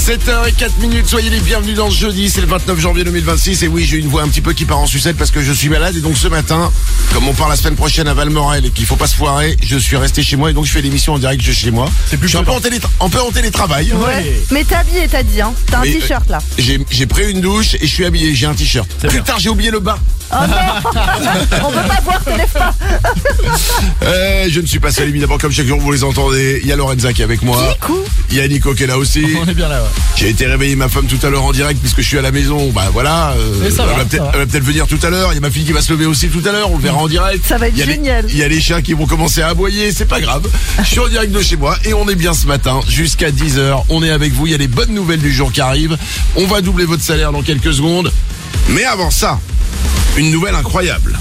7h04, soyez les bienvenus dans ce jeudi, c'est le 29 janvier 2026 et oui, j'ai une voix un petit peu qui part en sucette parce que je suis malade et donc ce matin, comme on part la semaine prochaine à Valmorel et qu'il faut pas se foirer, je suis resté chez moi et donc je fais l'émission en direct de chez moi. C'est plus je suis un peu en télétravail. Ouais. Mais t'es habillé, t'as dit, hein. T'as un t-shirt là. J'ai pris une douche et je suis habillé, j'ai un t-shirt. Putain, j'ai oublié le bas. Oh merde. On peut pas voir, téléphone. Je ne suis pas seul évidemment, comme chaque jour vous les entendez. Il y a Lorenza qui est avec moi. Nico. Il y a Nico qui est là aussi. On est bien là, ouais. J'ai été réveiller ma femme tout à l'heure en direct puisque je suis à la maison. Bah voilà, Mais ça va, elle va peut-être venir tout à l'heure. Il y a ma fille qui va se lever aussi tout à l'heure. On le verra en direct. Ça va être génial. Il y a les chiens qui vont commencer à aboyer. C'est pas grave. Je suis en direct de chez moi et on est bien ce matin jusqu'à 10h. On est avec vous. Il y a les bonnes nouvelles du jour qui arrivent. On va doubler votre salaire dans quelques secondes. Mais avant ça, une nouvelle incroyable.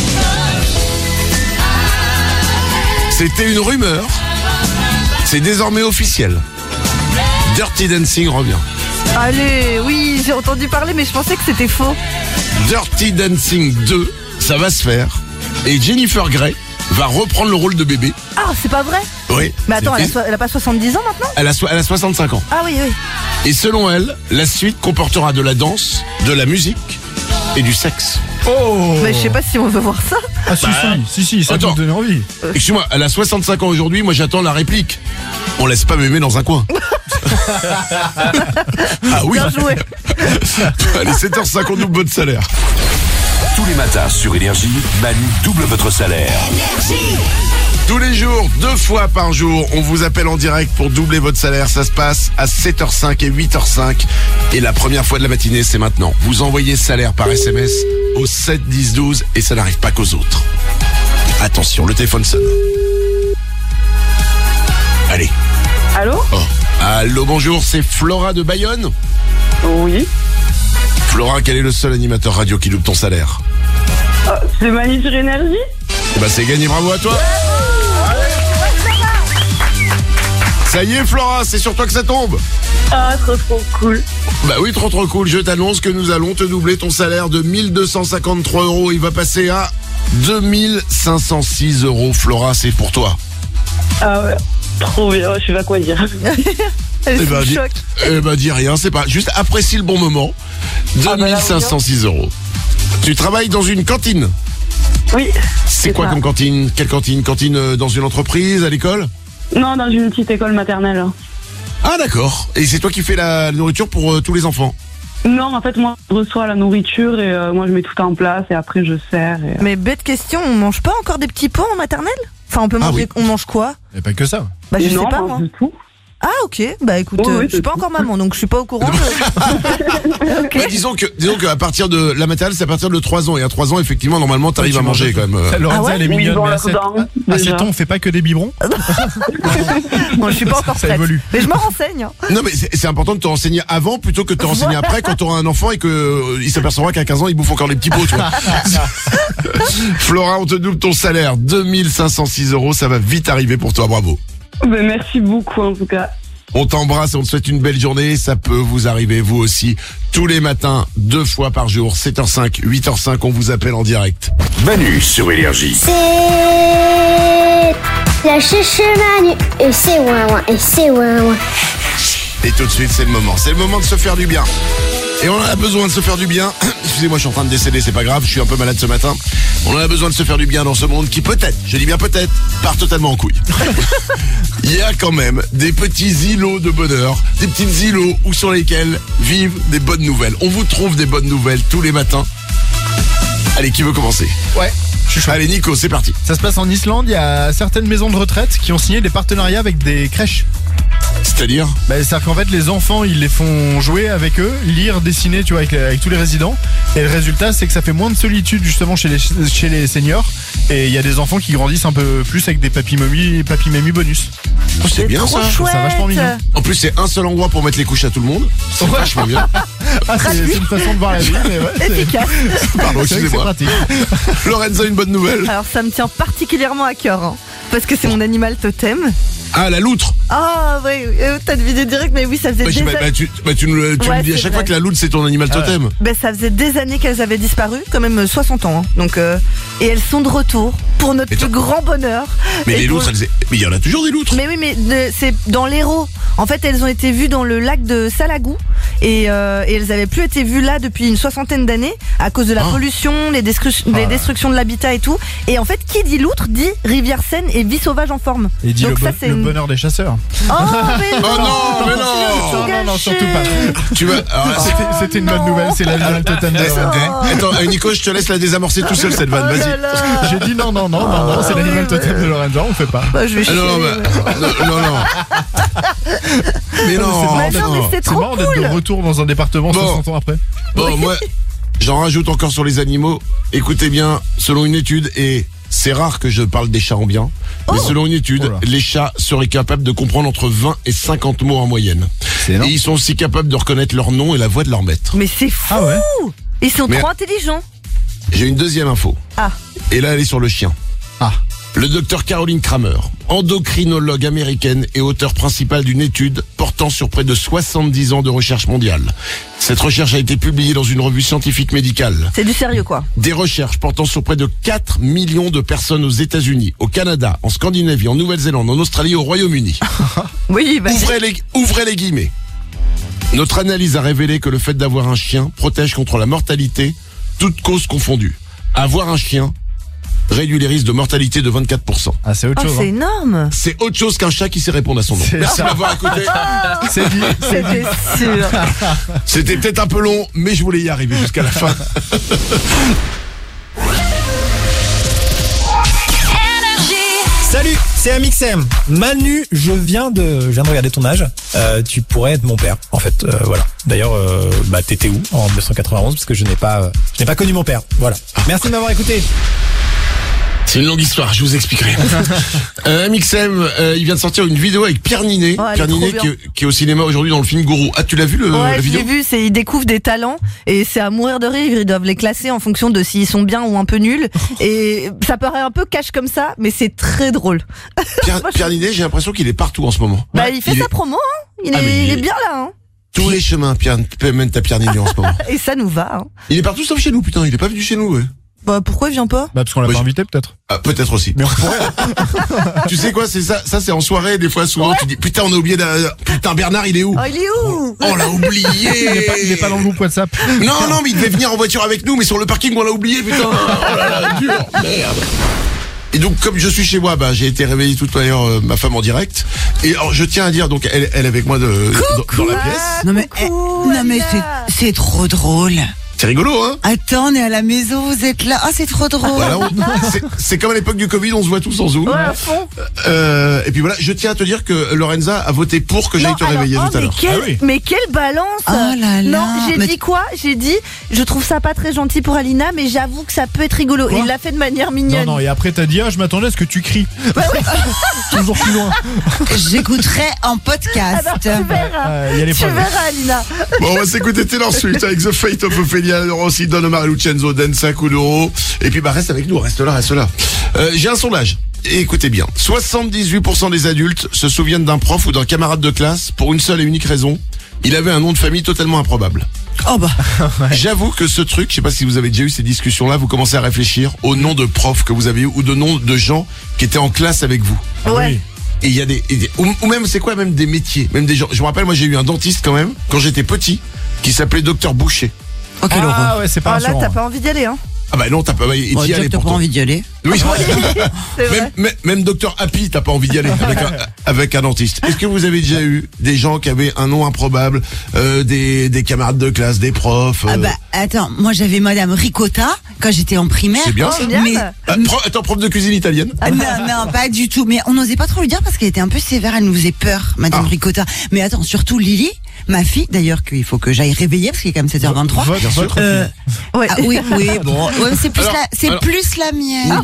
C'était une rumeur. C'est désormais officiel. Dirty Dancing revient. Allez, oui, j'ai entendu parler, mais je pensais que c'était faux. Dirty Dancing 2, ça va se faire. Et Jennifer Grey va reprendre le rôle de bébé. Ah, c'est pas vrai? Oui. Mais attends, elle a pas 70 ans maintenant? Elle a 65 ans. Ah oui, oui. Et selon elle, la suite comportera de la danse, de la musique et du sexe. Oh. Mais je sais pas si on veut voir ça. Ah si, ça Attends. peut donner envie. Excuse-moi, elle a 65 ans aujourd'hui, moi j'attends la réplique. On laisse pas mémé dans un coin. Ah oui. Bien joué. Allez, 7h05, on double votre salaire. Tous les matins sur Énergie, Manu double votre salaire. Tous les jours, 2 fois par jour, on vous appelle en direct pour doubler votre salaire. Ça se passe à 7h05 et 8h05. Et la première fois de la matinée, c'est maintenant. Vous envoyez salaire par SMS au 7 10 12 et ça n'arrive pas qu'aux autres. Attention, le téléphone sonne. Allez. Allô? Oh. Allô, bonjour, c'est Flora de Bayonne. Oui. Flora, quel est le seul animateur radio qui double ton salaire? C'est Manu sur Énergie? Eh ben c'est gagné, bravo à toi. Ça y est Flora, c'est sur toi que ça tombe. Ah, trop cool. Bah oui, trop cool, je t'annonce que nous allons te doubler ton salaire de 1253 €. Il va passer à 2506 €. Flora, c'est pour toi. Ah ouais, trop bien, je sais pas quoi dire. Elle est sous le dis, choc. dis rien, c'est pas. Juste apprécie le bon moment. 2506 €. Tu travailles dans une cantine? Oui. C'est quoi ça. comme cantine? Quelle cantine? Cantine dans une entreprise, à l'école? Non, dans une petite école maternelle. Ah d'accord. Et c'est toi qui fais la nourriture pour tous les enfants? Non, en fait, moi, je reçois la nourriture et moi, je mets tout en place et après, je sers. Et... Mais bête question, on mange pas encore des petits pots en maternelle? Enfin, on peut manger, on mange quoi? Et pas que ça. Bah, je non, sais pas, moi. du tout. Ah, ok. Bah, écoute, Oui, je suis pas encore maman, donc je suis pas au courant. Ok. Ouais, disons que à partir de la maternelle, c'est à partir de 3 ans. Et à 3 ans, effectivement, normalement, t'arrives Ouais, à tu manger quand même. Lorenza, Ah ouais? elle est Oui, mignonne, bon, mais là, à 7 dedans, à déjà. 7 ans, on fait pas que des biberons. Non, je suis pas encore Ça prête. évolue. Mais je me renseigne. Hein. Non, mais c'est important de te renseigner avant plutôt que de te renseigner après quand t'auras un enfant et que il s'apercevra qu'à 15 ans, il bouffe encore les petits pots, tu vois. Flora, on te double ton salaire. 2506 €. Ça va vite arriver pour toi. Bravo. Ben, merci beaucoup, en tout cas. On t'embrasse et on te souhaite une belle journée. Ça peut vous arriver, vous aussi, tous les matins, 2 fois par jour, 7h05, 8h05, on vous appelle en direct. Manu sur Énergie. C'est la chouchou Manu et c'est ouin et c'est ouin. Et tout de suite, c'est le moment. C'est le moment de se faire du bien. Et on en a besoin de se faire du bien. Excusez-moi, je suis en train de décéder, c'est pas grave, je suis un peu malade ce matin. On en a besoin de se faire du bien dans ce monde qui peut-être, je dis bien peut-être, part totalement en couille. Il y a quand même des petits îlots de bonheur, des petites îlots où sur lesquels vivent des bonnes nouvelles. On vous trouve des bonnes nouvelles tous les matins. Allez, qui veut commencer? Ouais. Je suis chaud. Allez Nico, c'est parti. Ça se passe en Islande, il y a certaines maisons de retraite qui ont signé des partenariats avec des crèches. C'est-à-dire? C'est-à-dire qu'en fait, les enfants, ils les font jouer avec eux, lire, dessiner, tu vois, avec tous les résidents. Et le résultat, c'est que ça fait moins de solitude, justement, chez les seniors. Et il y a des enfants qui grandissent un peu plus avec des papy-mamie bonus. Oh, c'est bien trop ça. chouette. C'est vachement mignon. En plus, c'est un seul endroit pour mettre les couches à tout le monde. C'est vachement bien. Ah, c'est une façon de voir la vie, mais ouais. Efficace. Pardon, C'est vrai que c'est excusez-moi. pratique. Lorenza, une bonne nouvelle. Alors, ça me tient particulièrement à cœur, hein, parce que c'est mon animal totem. Ah, la loutre. Ah oui, t'as deviné direct, mais oui, ça faisait des années. Tu nous le dis à chaque fois que la loutre c'est ton animal totem. Ben, ça faisait des années qu'elles avaient disparu, quand même 60 ans. Hein. Donc, et elles sont de retour pour notre plus grand bonheur. Mais Et les loutres, mais il y en a toujours des loutres. Mais oui, mais c'est dans l'Hérault. En fait, elles ont été vues dans le lac de Salagou et elles avaient plus été vues là depuis une 60aine d'années à cause de la pollution, les destructions de l'habitat et tout. Et en fait, qui dit loutre dit rivière saine et vie sauvage en forme. Et dit donc le bonheur des chasseurs. Oh mais non, non, surtout pas. Tu vas. C'était une bonne nouvelle, c'est l'animal totem de Lorenza. Attends, Nico, je te laisse la désamorcer tout seul cette vanne. Vas-y. J'ai dit non, c'est l'animal totem de Lorenza, on le fait pas. Bah, je vais chier. Non. Mais non. Mais c'est C'est trop marrant d'être de retour dans un département 60 ans après. Bon, moi, j'en rajoute encore sur les animaux. Écoutez bien, selon une étude, et c'est rare que je parle des chats en bien, mais selon une étude, les chats seraient capables de comprendre entre 20 et 50 mots en moyenne. C'est énorme. Et ils sont aussi capables de reconnaître leur nom et la voix de leur maître. Mais c'est fou. Ah ouais. Ils sont trop intelligents. J'ai une deuxième info. Ah. Et là, elle est sur le chien. Ah. Le docteur Caroline Kramer, endocrinologue américaine et auteur principal d'une étude portant sur près de 70 ans de recherche mondiale. Cette recherche a été publiée dans une revue scientifique médicale. C'est du sérieux quoi. Des recherches portant sur près de 4 millions de personnes aux États-Unis, au Canada, en Scandinavie, en Nouvelle-Zélande, en Australie et au Royaume-Uni. Oui, bah. Ouvrez les guillemets. Notre analyse a révélé que le fait d'avoir un chien protège contre la mortalité, toutes causes confondues. Avoir un chien réduit les risques de mortalité de 24%. Ah, c'est autre chose. C'est énorme. C'est autre chose qu'un chat qui sait répondre à son nom. Merci de m'avoir écouté. C'est dit. C'était sûr. C'était peut-être un peu long, mais je voulais y arriver jusqu'à la fin. Salut, c'est Amixem. Manu, je viens de regarder ton âge. Tu pourrais être mon père, en fait. Voilà. D'ailleurs, t'étais où en 1991 parce que je n'ai pas connu mon père. Voilà. Merci de m'avoir écouté. C'est une longue histoire, je vous expliquerai. Mixem, il vient de sortir une vidéo avec Pierre Ninet. Oh, Pierre Ninet qui est au cinéma aujourd'hui dans le film Gourou. Ah, tu l'as vu la vidéo? Ouais, je l'ai vu, ils découvrent des talents et c'est à mourir de rire. Ils doivent les classer en fonction de s'ils sont bien ou un peu nuls. Et ça paraît un peu cash comme ça, mais c'est très drôle. Pierre Ninet, j'ai l'impression qu'il est partout en ce moment. Bah, il fait sa promo, hein. Il est bien là, hein. Tous les chemins mènent à Pierre Ninet en ce moment. Et ça nous va, hein. Il est partout sauf chez nous, putain, il est pas venu chez nous, ouais. Bah, pourquoi il vient pas? Bah, parce qu'on l'a pas invité, peut-être. Ah, peut-être aussi. Mais on pourrait. Tu sais quoi, c'est ça c'est en soirée, des fois, souvent, tu dis, putain, on a oublié putain, Bernard, il est où? Oh, il est où? On l'a oublié. Il est pas dans le groupe WhatsApp. Non, mais il devait venir en voiture avec nous, mais sur le parking, on l'a oublié, putain. Oh là là, dur, merde. Et donc, comme je suis chez moi, j'ai été réveillé tout à l'heure, ma femme en direct. Et alors, je tiens à dire, donc, elle est avec moi dans la pièce. Non mais c'est trop drôle. C'est rigolo, hein? Attends, on est à la maison, vous êtes là. Ah, c'est trop drôle. Voilà, c'est comme à l'époque du Covid, on se voit tous en Zoom. Ouais, à fond. Et puis voilà, je tiens à te dire que Lorenza a voté pour que j'aille te réveiller tout à l'heure. Mais quelle balance! Oh là là. Non, j'ai dit quoi? J'ai dit, je trouve ça pas très gentil pour Alina, mais j'avoue que ça peut être rigolo. Et il l'a fait de manière mignonne. Non, et après t'as dit, je m'attendais à ce que tu cries. Toujours plus loin. J'écouterai en podcast. Alors, tu verras. Tu verras, Alina. Bon, on va s'écouter Taylor Swift avec The Fate of Ophelia, aussi Don Omar et Lucenzo, Densa Kuduro. Et puis reste avec nous, reste là. J'ai un sondage. Et écoutez bien, 78% des adultes se souviennent d'un prof ou d'un camarade de classe pour une seule et unique raison. Il avait un nom de famille totalement improbable. Oh bah. J'avoue que ce truc, je sais pas si vous avez déjà eu ces discussions-là, vous commencez à réfléchir au nom de profs que vous avez eu ou de noms de gens qui étaient en classe avec vous. Ouais. Et il y a ou même, c'est quoi, même des métiers, même des gens. Je me rappelle, moi j'ai eu un dentiste quand même, quand j'étais petit, qui s'appelait Docteur Boucher. Oh, quelle horreur. Ah ouais, c'est pas Ah là, rassurant. t'as pas envie d'y aller, hein. Ah bah non, t'as pas, et Bon, t'y allais t'as pas pourtant. envie d'y aller. Oui. C'est vrai. Même Docteur Happy, t'as pas envie d'y aller avec un dentiste. Est-ce que vous avez déjà eu des gens qui avaient un nom improbable, des camarades de classe, des profs Ah bah attends, moi j'avais Madame Ricotta quand j'étais en primaire. C'est bien ça. Mais Prof de cuisine italienne. non, pas du tout. Mais on n'osait pas trop lui dire parce qu'elle était un peu sévère. Elle nous faisait peur, Madame Ricotta. Mais attends, surtout Lily, ma fille, d'ailleurs, qu'il faut que j'aille réveiller parce qu'il est quand même 7h23. Votre Ouais. Ah oui, bon. Ouais, mais c'est plus la mienne.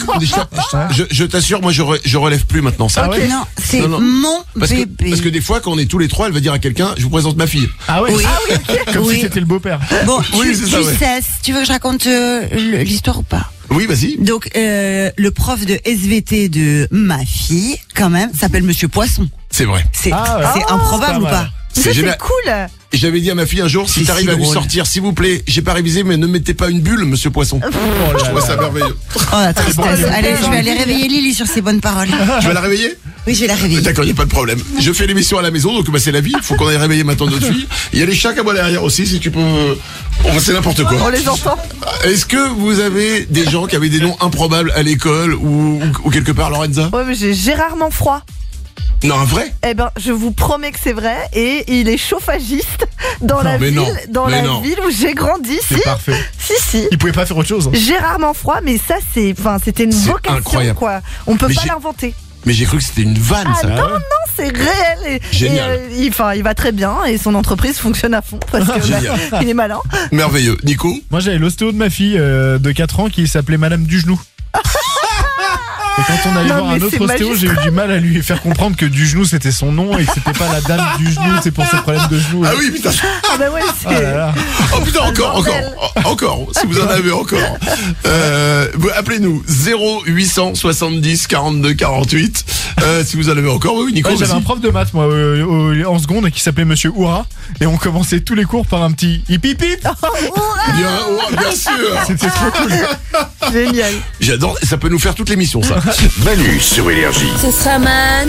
Je t'assure, moi je relève plus maintenant ça. Ah ouais. Non, c'est Non. mon Parce bébé. que des fois, quand on est tous les trois, elle va dire à quelqu'un, je vous présente ma fille. Ah ouais. Oui. Comme Oui. si c'était le beau-père. Bon, Oui, c'est ça, ouais. tu veux que je raconte l'histoire ou pas? Oui, vas-y. Donc, le prof de SVT de ma fille, quand même, s'appelle Monsieur Poisson. C'est vrai. C'est c'est improbable ou pas? Ça, c'est génial. cool. Et j'avais dit à ma fille un jour, si C'est t'arrives si à lui drôle. sortir, s'il vous plaît, j'ai pas révisé, mais ne mettez pas une bulle, monsieur Poisson. Je trouvais ça merveilleux. Oh, la tristesse. Allez, je vais aller réveiller Lily sur ses bonnes paroles. Tu vas la réveiller? Oui, je vais la réveiller. D'accord, il n'y a pas de problème. Je fais l'émission à la maison, donc c'est la vie. Faut qu'on aille réveiller maintenant notre fille. Il y a les chats à moi derrière aussi, si tu peux. C'est n'importe quoi. On les entend. Est-ce que vous avez des gens qui avaient des noms improbables à l'école ou quelque part, Lorenza? Ouais, mais j'ai Gérard Manfroy. Non, un vrai? Eh ben, je vous promets que c'est vrai. Et il est chauffagiste dans la mais ville, non, mais non. ville où j'ai grandi. Si, C'est parfait. si. Il pouvait pas faire autre chose. Gérard Manfroy, mais ça, c'était une C'est vocation, incroyable. quoi. On peut Mais pas j'ai- l'inventer. Mais j'ai cru que c'était une vanne, Ah ça. non, c'est réel. Génial. Et, il va très bien et son entreprise fonctionne à fond parce que Génial. il est malin. Merveilleux. Nico? Moi j'avais l'ostéo de ma fille de 4 ans qui s'appelait Madame Dugenou. Et quand on allait Non, voir un mais autre c'est ostéo, j'ai eu du mal à lui faire comprendre que Dugenou c'était son nom et que c'était pas la dame Dugenou, c'est pour ses problèmes de genoux. Ah oui, putain. Ah bah ouais, c'est. Oh là là. Oh putain, encore, bordel. encore, si vous en avez encore. Appelez-nous 0870 42 48. Si vous en avez encore, oui, Nico. Ouais, j'avais vas-y. un prof de maths moi en seconde qui s'appelait Monsieur Oura et on commençait tous les cours par un petit hip hip hip. Bien sûr. C'était trop cool. Génial. J'adore, ça peut nous faire toute l'émission, ça. Manu sur Énergie. Ce sera Manu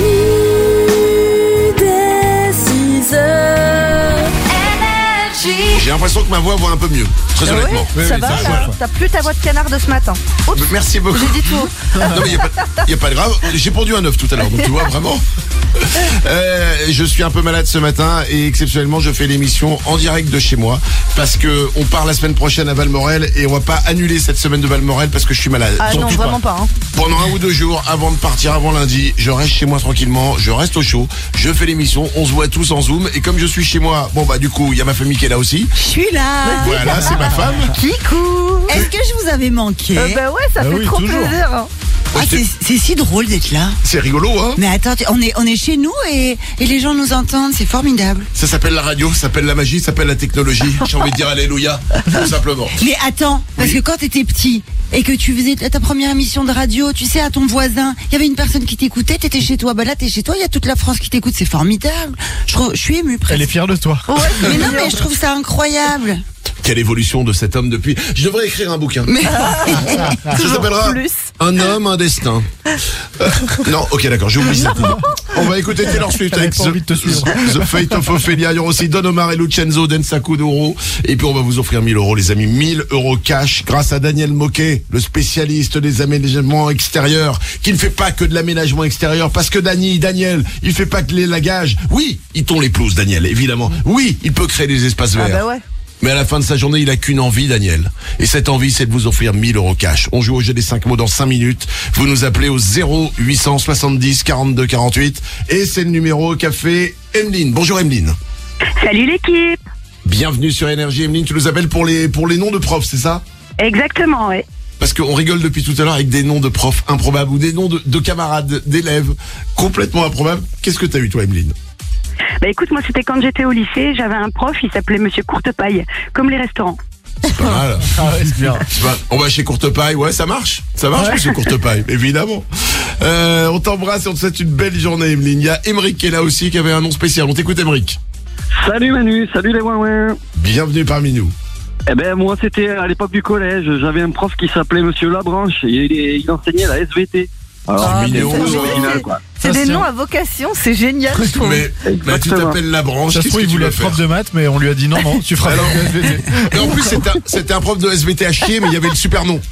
dès 6h. J'ai l'impression que ma voix va un peu mieux, très Ouais, honnêtement. ça va là. T'as plus ta voix de canard de ce matin. Oups, Merci beaucoup. j'ai dit tout. Non mais y a pas de grave. J'ai pondu un œuf tout à l'heure, donc tu vois vraiment. Je suis un peu malade ce matin et exceptionnellement je fais l'émission en direct de chez moi parce que on part la semaine prochaine à Valmorel et on va pas annuler cette semaine de Valmorel parce que je suis malade. Ah T'en non, fais vraiment pas. Hein. Pendant 1 ou 2 jours avant de partir, avant lundi, je reste chez moi tranquillement, je reste au chaud, je fais l'émission, on se voit tous en Zoom et comme je suis chez moi, bon bah du coup il y a ma famille qui est là aussi. Je suis là. Voilà, c'est ma femme. Kikou. Est-ce que je vous avais manqué? Bah ouais, ça Bah fait oui, trop toujours. plaisir. Hein. Ah, c'est si drôle d'être là. C'est rigolo, hein. Mais attends, on est chez nous et les gens nous entendent, c'est formidable. Ça s'appelle la radio, ça s'appelle la magie, ça s'appelle la technologie. J'ai envie de dire alléluia, tout simplement. Mais attends, parce que quand t'étais petit et que tu faisais ta première émission de radio, tu sais, à ton voisin, il y avait une personne qui t'écoutait, t'étais chez toi, bah là t'es chez toi, il y a toute la France qui t'écoute, c'est formidable. Je suis émue presque. Elle est fière de toi. Ouais, c'est Mais non, mignon. mais je trouve ça incroyable. Quelle évolution de cet homme depuis. Je devrais écrire un bouquin. Ça Toujours s'appellera plus. Un homme, un destin. Non, ok, d'accord, j'ai oublié cette idée. On va écouter Taylor Swift J'avais avec pas envie de te suivre. The Fate of Ophelia. Il y aura aussi Don Omar et Lucenzo Densaku d'Oro. Et puis on va vous offrir 1000 euros, les amis. 1000 euros cash grâce à Daniel Moquet, le spécialiste des aménagements extérieurs, qui ne fait pas que de l'aménagement extérieur. Parce que Daniel, il fait pas que les lagages. Oui, il tond les pelouses, Daniel, évidemment. Oui, il peut créer des espaces Ah verts. bah ouais. Mais à la fin de sa journée, il a qu'une envie, Daniel. Et cette envie, c'est de vous offrir 1000 euros cash. On joue au jeu des 5 mots dans 5 minutes. Vous nous appelez au 0870 42 48. Et c'est le numéro qu'a fait Emeline. Bonjour Emeline. Salut l'équipe. Bienvenue sur Énergie. Emeline, tu nous appelles pour les noms de profs, c'est ça? Exactement, ouais. Parce qu'on rigole depuis tout à l'heure avec des noms de profs improbables ou des noms de camarades, d'élèves complètement improbables. Qu'est-ce que t'as eu, toi, Emeline? Bah écoute, moi c'était quand j'étais au lycée, j'avais un prof, il s'appelait Monsieur Courtepaille, comme les restaurants. C'est pas mal. Ah ouais, c'est bien. C'est pas- On va chez Courtepaille, ouais, ça marche, monsieur Courtepaille, évidemment. On t'embrasse et on te souhaite une belle journée, Emeline. Il y a Émeric qui est là aussi, qui avait un nom spécial. On t'écoute, Émeric. Salut Manu, salut les ouin. Bienvenue parmi nous. Eh ben moi c'était à l'époque du collège, j'avais un prof qui s'appelait Monsieur Labranche et il enseignait la SVT. Alors Ah, c'était mignon, plus c'est- original quoi. C'est des Ça, noms à vocation, c'est génial, je trouve. Mais tu Exactement. t'appelles la branche, Ça se qu'est-ce trouve, que il tu voulait vas être prof faire? de maths, mais on lui a dit non, tu feras Alors- pas de SVT. Mais en plus, c'était un prof de SVT à chier, mais il y avait le super nom.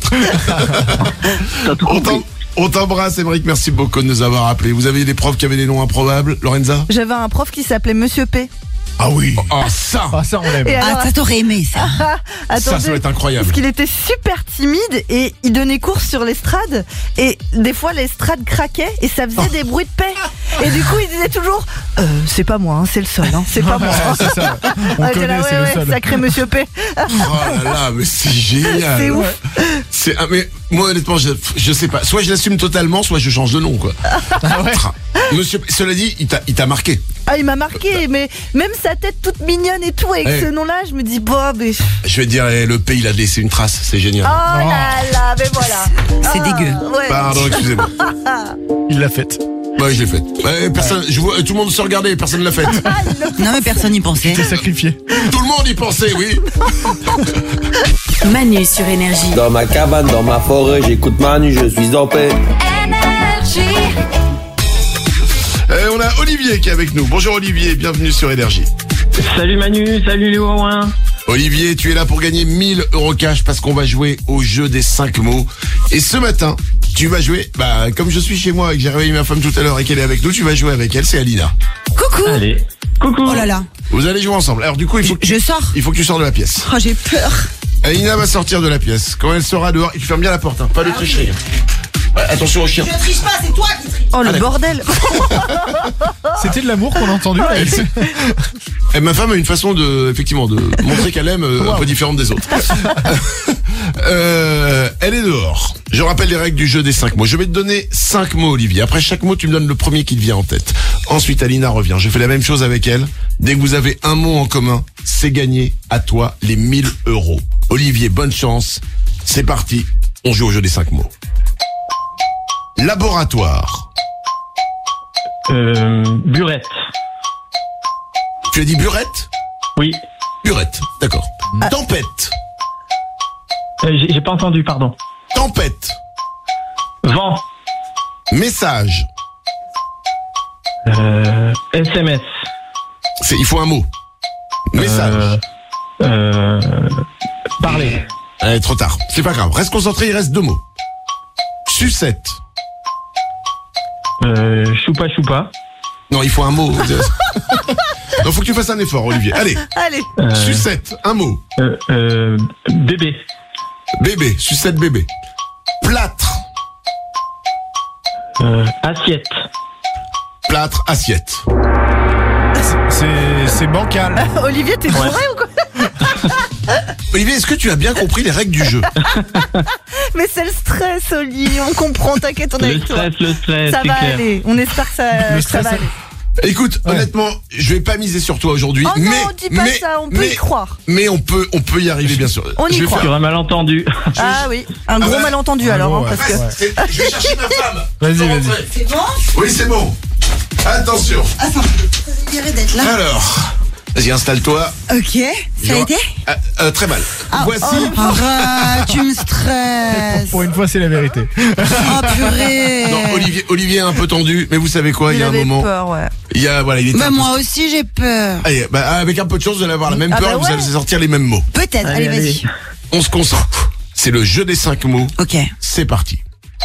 T'as tout On compris. On t'embrasse, Émeric, merci beaucoup de nous avoir appelés. Vous avez des profs qui avaient des noms improbables, Lorenza? J'avais un prof qui s'appelait Monsieur P. Ah oui. Ah ça, Ah, ça, on l'aime. Et alors, Ah, ça t'aurait aimé ça. ça doit être incroyable. Parce qu'il était super timide et il donnait cours sur l'estrade et des fois l'estrade craquait et ça faisait des bruits de paix. Et du coup il disait toujours c'est pas moi, hein, c'est le sol, hein, c'est pas moi. Ouais, c'est ça. On Ah, j'étais connaît, là, c'est le ouais, seul. sacré Monsieur P. Oh là là, mais c'est génial. C'est ouf. Mais moi honnêtement je sais pas. Soit je l'assume totalement, soit je change de nom quoi. Ah ouais. Monsieur, cela dit, il t'a marqué. Ah, il m'a marqué, mais même sa tête toute mignonne et tout, avec ce nom-là, je me dis, bon, mais... Je vais te dire, le P, il a laissé une trace, c'est génial. Oh là là, mais voilà. C'est dégueu. Ouais. Pardon, excusez-moi. Il l'a faite. Ouais, je l'ai faite. Personne, je vois, tout le monde se regardait, personne ne l'a faite. Non, mais personne n'y pensait. T'es sacrifié. Tout le monde y pensait, oui. Manu sur Énergie. Dans ma cabane, dans ma forêt, j'écoute Manu, je suis en paix. Énergie. On a Olivier qui est avec nous. Bonjour Olivier, bienvenue sur Énergie. Salut Manu, salut les Wawins. Olivier, tu es là pour gagner 1000 € cash parce qu'on va jouer au jeu des 5 mots. Et ce matin, tu vas jouer, comme je suis chez moi et que j'ai réveillé ma femme tout à l'heure et qu'elle est avec nous, tu vas jouer avec elle, c'est Alina. Coucou. Allez, coucou. Oh là là. Vous allez jouer ensemble. Alors du coup, Je sors. il faut que tu sors de la pièce. Oh, j'ai peur. Alina va sortir de la pièce. Quand elle sera dehors, et tu fermes bien la porte, hein, pas de tricherie. Ouais, attention au chien. Je triche pas, c'est toi qui triche. Oh, le bordel. C'était de l'amour qu'on a entendu. Là. Et ma femme a une façon de montrer qu'elle aime un peu différente des autres. Elle est dehors. Je rappelle les règles du jeu des 5 mots. Je vais te donner 5 mots, Olivier. Après chaque mot, tu me donnes le premier qui te vient en tête. Ensuite, Alina revient. Je fais la même chose avec elle. Dès que vous avez un mot en commun, c'est gagné. À toi, les 1000 €. Olivier, bonne chance. C'est parti. On joue au jeu des 5 mots. Laboratoire. Burette. Tu as dit burette? Oui. Burette, d'accord. Tempête. J'ai pas entendu, pardon. Tempête. Vent. Message. SMS. Il faut un mot. Message. Parler. Trop tard. C'est pas grave. Reste concentré, il reste 2 mots. Sucette. Choupa choupa. Non, il faut un mot. Non, faut que tu fasses un effort, Olivier. Allez. Sucette, un mot. Bébé. Bébé, sucette bébé. Plâtre. Assiette. Plâtre, assiette. C'est bancal. Olivier, t'es bourré ou quoi? Olivier, est-ce que tu as bien compris les règles du jeu? Mais c'est le stress, Olivier, on comprend, t'inquiète, on est avec toi. Le stress, Ça c'est va clair. aller, on espère que ça va aller. Écoute, honnêtement, je vais pas miser sur toi aujourd'hui. Oh non, dis pas ça, on peut y croire. Mais on peut y arriver, bien sûr. On y croit. Tu auras malentendu. Ah oui, un gros malentendu alors, parce que... Je vais chercher ma femme. Vas-y. C'est bon? Oui, c'est bon. Attention. Attends, je dirais d'être là. Alors, vas-y, installe-toi. Ok, ça a été? Très mal. Ah, Voici. Arrête, tu me stresses. Pour une fois, c'est la vérité. Oh purée. Non, Olivier est un peu tendu, mais vous savez quoi, il y a un moment. Peur, ouais. Il est. Bah moi aussi j'ai peur. Allez, avec un peu de chance, vous allez avoir la même peur, vous allez sortir les mêmes mots. Peut-être, allez vas-y. On se concentre. C'est le jeu des 5 mots. Ok. C'est parti.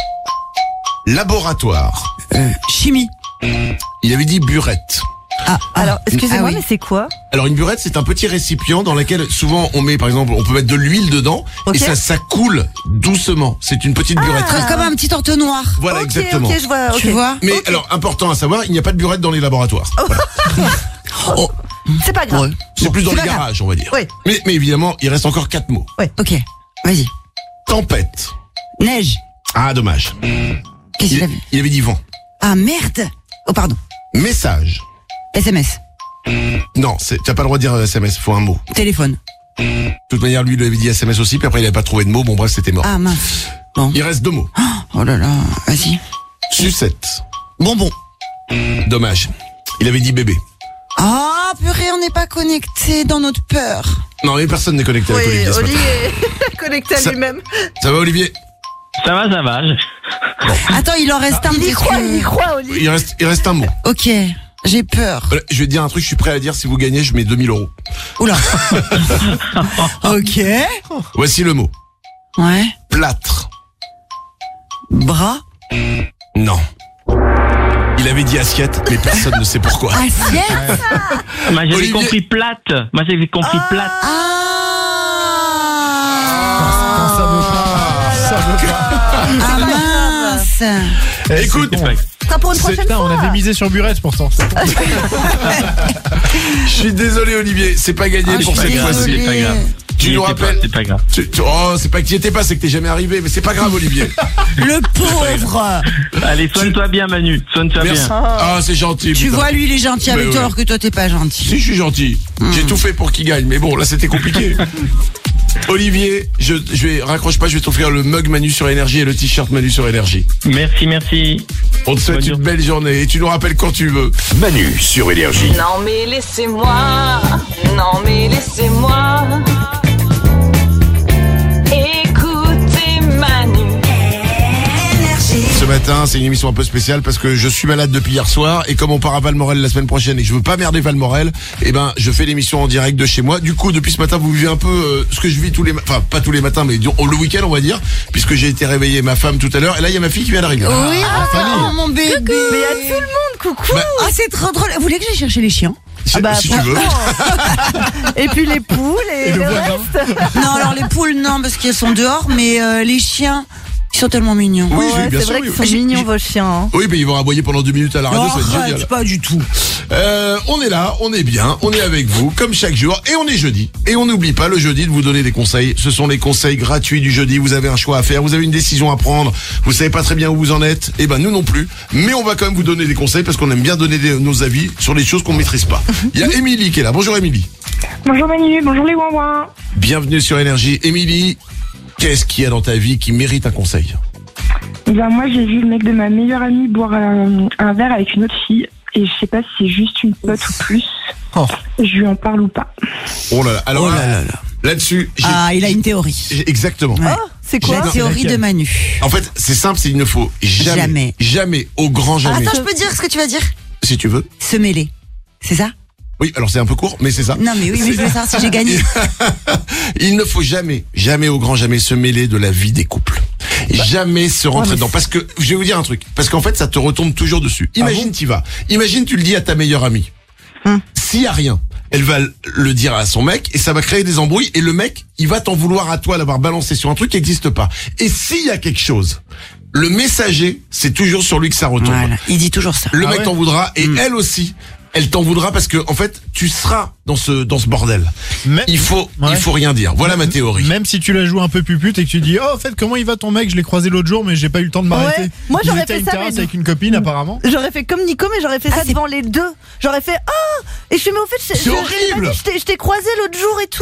Laboratoire. Chimie. Il avait dit burette. Alors, excusez-moi, oui. mais c'est quoi? Alors une burette, c'est un petit récipient dans lequel souvent on met, par exemple, on peut mettre de l'huile dedans et ça coule doucement. C'est une petite burette. Comme un petit entonnoir. Voilà, exactement. Ok, je vois. Tu vois? Mais alors, important à savoir, il n'y a pas de burette dans les laboratoires. Voilà. C'est pas grave. C'est plus dans c'est les pas grave. garages, on va dire. Oui. Mais évidemment, il reste encore 4 mots. Ok, vas-y. Tempête. Neige. Ah, dommage. Qu'est-ce qu'il avait? Il avait dit vent. Ah merde. Oh pardon. Message. SMS. Non, t'as pas le droit de dire SMS, faut un mot. Téléphone. De toute manière, lui, il avait dit SMS aussi, puis après, il avait pas trouvé de mot. Bon, bref, c'était mort. Ah mince. Bon. Il reste 2 mots. Oh là là, vas-y. Sucette. Bonbon. Dommage. Il avait dit bébé. Ah purée, on n'est pas connecté dans notre peur. Non, mais personne n'est connecté avec Olivier ce matin. Olivier est connecté à lui-même. Ça va, Olivier? Ça va. Attends, il en reste un petit peu. Il y croit, Olivier. Il reste un mot. Ok, j'ai peur. Voilà, je vais te dire un truc, je suis prêt à dire, si vous gagnez, je mets 2000 €. Oula. Ok. Voici le mot. Ouais. Plâtre. Bras. Non. Il avait dit assiette, mais personne ne sait pourquoi. Assiette. Moi j'avais Olivier. compris plate. Ah mince. Écoute, Ça pour une prochaine Putain, fois. on avait misé sur Burette pourtant. je suis désolé Olivier, c'est pas gagné pour cette fois-ci. c'est pas grave. Tu nous rappelles. C'est pas grave. Oh, c'est pas que t'y étais pas, c'est que t'es jamais arrivé, mais c'est pas grave, Olivier. Le pauvre. Allez, soigne-toi bien, Manu. Soigne-toi Merci. bien. Ah, c'est gentil. Tu putain. vois, lui, il est gentil avec Mais toi ouais. alors que toi, t'es pas gentil. Si, je suis gentil. J'ai tout fait pour qu'il gagne, mais bon, là, c'était compliqué. Olivier, je vais raccroche pas, je vais t'offrir le mug Manu sur Énergie et le t-shirt Manu sur Énergie. Merci. On te souhaite une belle journée et tu nous rappelles quand tu veux. Manu sur Énergie. Non mais laissez-moi, non mais laissez-moi écouter Manu. Énergie. Ce matin, c'est une émission un peu spéciale parce que je suis malade depuis hier soir et comme on part à Valmorel la semaine prochaine et que je veux pas merder Valmorel, eh ben je fais l'émission en direct de chez moi. Du coup, depuis ce matin, vous vivez un peu ce que je vis tous les enfin pas tous les matins mais le week-end on va dire, puisque j'ai été réveiller ma femme tout à l'heure et là il y a ma fille qui vient d'arriver. Oui, mon bébé. Mais il y a tout le monde, coucou. Bah, Ah, c'est trop drôle. Vous voulez que j'aille chercher les chiens? si tu veux. Et puis les poules et le reste. Non, alors les poules, non, parce qu'elles sont dehors, mais les chiens, ils sont tellement mignons. Oui, Ouais, bien c'est sûr. vrai qu'ils sont mignons vos chiens. Hein. Oui, mais ils vont aboyer pendant 2 minutes à la radio, Non, ça va être génial. arrête, pas du tout. On est là, on est bien, on est avec vous, comme chaque jour, et on est jeudi. Et on n'oublie pas le jeudi de vous donner des conseils. Ce sont les conseils gratuits du jeudi. Vous avez un choix à faire, vous avez une décision à prendre. Vous savez pas très bien où vous en êtes. Eh ben, nous non plus. Mais on va quand même vous donner des conseils parce qu'on aime bien donner nos avis sur les choses qu'on maîtrise pas. Il y a Émilie qui est là. Bonjour Émilie. Bonjour Manu, bonjour les ouin-ouin. Bienvenue sur Énergie. Émilie, qu'est-ce qu'il y a dans ta vie qui mérite un conseil? Eh ben, moi j'ai vu le mec de ma meilleure amie boire un verre avec une autre fille et je sais pas si c'est juste une pote ou plus. Oh. Je lui en parle ou pas. Oh là là. Alors Oh là là là. là-dessus, Ah, il a une théorie. exactement. Ouais. Oh, c'est quoi? La théorie de Manu. En fait, c'est simple, c'est il ne faut Jamais. jamais, au grand jamais, Attends, je peux dire ce que tu vas dire? si tu veux. Se mêler. C'est ça? Oui, alors c'est un peu court, mais c'est ça. Non, mais oui, mais je veux savoir si j'ai gagné. Il ne faut jamais, au grand jamais se mêler de la vie des couples. Jamais se rentrer dedans. Parce que, je vais vous dire un truc. Parce qu'en fait, ça te retombe toujours dessus. Imagine, t'y vas. Imagine, tu le dis à ta meilleure amie. S'il y a rien, elle va le dire à son mec et ça va créer des embrouilles et le mec, il va t'en vouloir à toi d'avoir balancé sur un truc qui n'existe pas. Et s'il y a quelque chose, le messager, c'est toujours sur lui que ça retombe. Voilà. Il dit toujours ça. Le Ah mec ouais t'en voudra et elle aussi. Elle t'en voudra parce que en fait tu seras dans ce bordel. Mais- Il faut rien dire. Voilà ma théorie. Même si tu la joues un peu pupute et que tu dis oh en fait comment il va ton mec, je l'ai croisé l'autre jour mais j'ai pas eu le temps de m'arrêter. Ouais. Moi, Il j'aurais était à fait une ça, terrasse mais- avec une copine apparemment. J'aurais fait comme Nico, mais j'aurais fait ça c'est- devant les deux. J'aurais fait et je suis mais au fait, C'est horrible. je t'ai croisé l'autre jour et tout.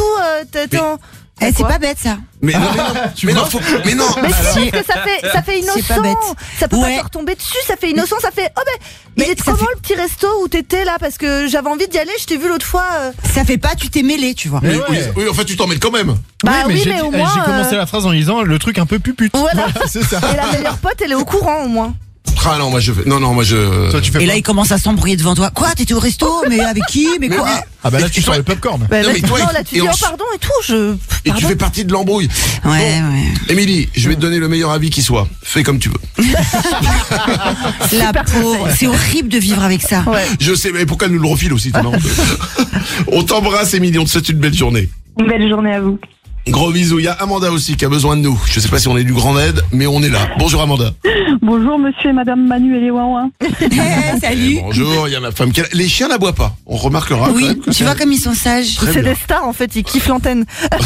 Eh, c'est Quoi pas bête, ça. Mais non, mais non, mais non. Mais si, Si. parce que ça fait innocent. C'est pas bête. Ça peut Ouais. pas te retomber dessus, ça fait innocent, ça fait mais il est ça comment fait- le petit resto où t'étais là parce que j'avais envie d'y aller, je t'ai vu l'autre fois. Ça fait pas, tu t'es mêlé, tu vois. Mais Oui, ouais. oui, enfin tu t'en mets quand même. Bah oui, j'ai mais au dit- moins, j'ai commencé la phrase en disant le truc un peu pupute. Voilà. C'est ça. Et la meilleure pote, elle est au courant au moins. Ah non, moi je fais. Non, moi je. Toi tu fais Et quoi là, il commence à s'embrouiller devant toi. Quoi, t'étais au resto? Mais avec qui? Mais Mais quoi? oui. Ah bah là tu Et sors toi- le popcorn. Bah, Non, là, mais toi, non, là tu et dis on- pardon et tout. Et tu fais partie de l'embrouille. Ouais, Bon. ouais. Émilie, je vais te donner le meilleur avis qui soit. Fais comme tu veux. La pauvre. C'est horrible de vivre avec ça. Ouais. Je sais, mais pourquoi elle nous le refile aussi toi, non On t'embrasse Émilie, on te souhaite une belle journée. Une belle journée à vous. Gros bisous. Il y a Amanda aussi qui a besoin de nous. Je sais pas si on est du grand aide, mais on est là. Bonjour Amanda. Bonjour monsieur et madame Manu et les ouin-ouin. Salut. Bonjour, il y a ma femme qui a... Les chiens n'aboient pas. On remarquera. quand Oui, même que tu vois comme ils sont sages. Très C'est bien. des stars en fait, ils kiffent l'antenne.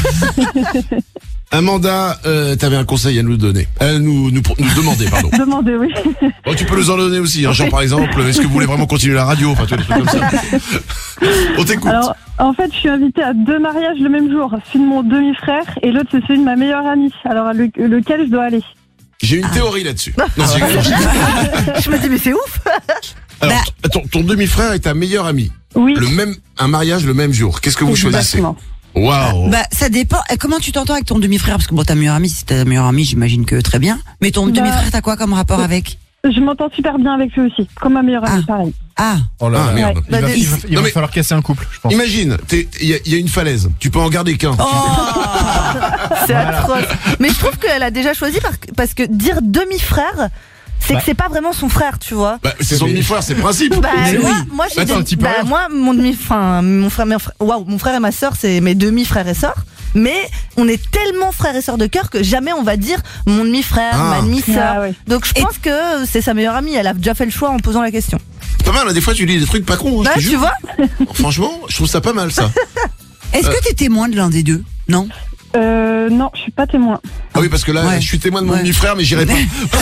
Amanda, t'avais un conseil à nous donner. Nous demander, pardon. Demandez, oui. Oh, tu peux nous en donner aussi, hein, genre par exemple, est-ce que vous voulez vraiment continuer la radio? Enfin, tu vois, des trucs comme ça. On t'écoute. Alors, en fait, je suis invitée à 2 mariages le même jour. Celui de mon demi-frère et l'autre, c'est celui de ma meilleure amie. Alors, lequel je dois aller? J'ai une théorie là-dessus. Non, c'est Je me dis mais c'est ouf. Alors, Bah. ton demi-frère est ta meilleure amie. Oui. Un mariage le même jour. Qu'est-ce que vous choisissez? Exactement. Waouh. Bah, ça dépend. Comment tu t'entends avec ton demi-frère? Parce que bon, ta meilleure amie, si ta meilleure amie, j'imagine que très bien. Mais ton demi-frère, t'as quoi comme rapport avec? Je m'entends super bien avec lui aussi. Comme ma meilleure amie, pareil. Ah. Oh là Ah, là. merde. Il va, Bah, il non, va mais- falloir casser un couple, je pense. Imagine, il y a une falaise. Tu peux en garder qu'un. Oh. C'est atroce. Mais je trouve qu'elle a déjà choisi parce que dire demi-frère, c'est que c'est pas vraiment son frère, tu vois. Bah, c'est son demi-frère, c'est le principe. Bah, Mais moi j'ai Attends, un petit peu rien. moi mon frère et ma sœur c'est mes demi-frères et sœurs, mais on est tellement frères et sœurs de cœur que jamais on va dire mon demi-frère, Ah. ma demi-sœur. Ah ouais. Donc je pense que c'est sa meilleure amie, elle a déjà fait le choix en posant la question. Pas mal, hein, des fois tu lis des trucs pas cons. Hein, je Ouais, te tu jure. vois. Franchement, je trouve ça pas mal ça. Est-ce que t'es témoin de l'un des deux? Non. Non, je suis pas témoin. Ah oui, parce que là, je suis témoin de mon demi-frère, mais j'irai pas.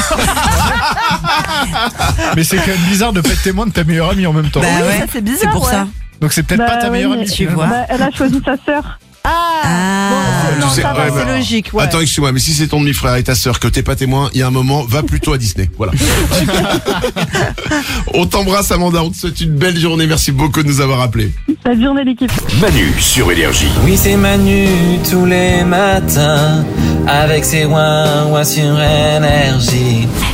Mais c'est quand même bizarre de pas être témoin de ta meilleure amie en même temps. Bah Oui, ouais, ça, c'est bizarre, c'est pour ouais. ça. Donc c'est peut-être pas ta meilleure amie. tu finalement. vois. Elle a choisi sa sœur. Bon, non, Tu sais, ça va, ouais, c'est bah, logique. Ouais. Attends, excuse-moi, mais si c'est ton demi-frère et ta sœur que t'es pas témoin, il y a un moment, va plutôt à Disney. Voilà. On t'embrasse, Amanda. On te souhaite une belle journée. Merci beaucoup de nous avoir appelés. Belle journée, l'équipe. Manu sur Énergie. Oui, c'est Manu tous les matins avec ses ouin-ouin sur Énergie.